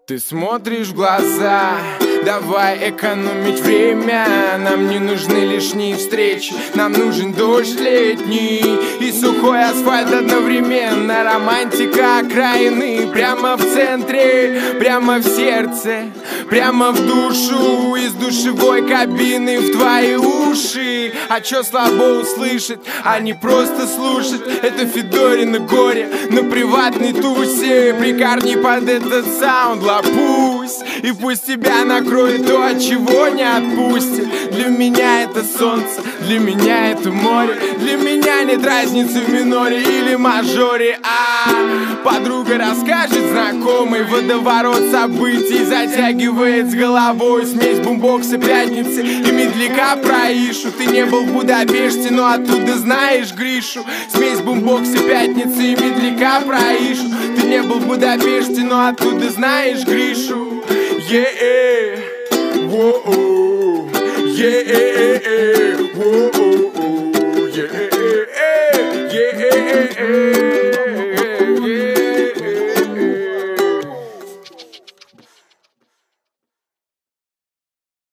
Ты смотришь в глаза, давай экономить время. Нам не нужны лишние встречи, нам нужен дождь летний и сухой асфальт одновременно. Романтика окраины прямо в центре, прямо в сердце, прямо в душу. Из душевой кабины в твои уши. А чё слабо услышать, а не просто слушать? Это Федорино горе на приватной тусе. Прикорни под этот саунд, лопусь, и пусть тебя накроет то, от чего не отпустит. Для меня это солнце, для меня это море. Для меня нет разницы в миноре или мажоре. Подруга расскажет знакомый, водоворот событий затягивает с головой. Смесь бумбокса, пятницы и медляка про Ишу. Ты не был в Будапеште, но оттуда знаешь Гришу. Смесь бумбокса, пятницы и медляка про Ишу. Ты не был в Будапеште, но оттуда знаешь Гришу. Yeah, whoa, yeah, whoa, yeah, yeah.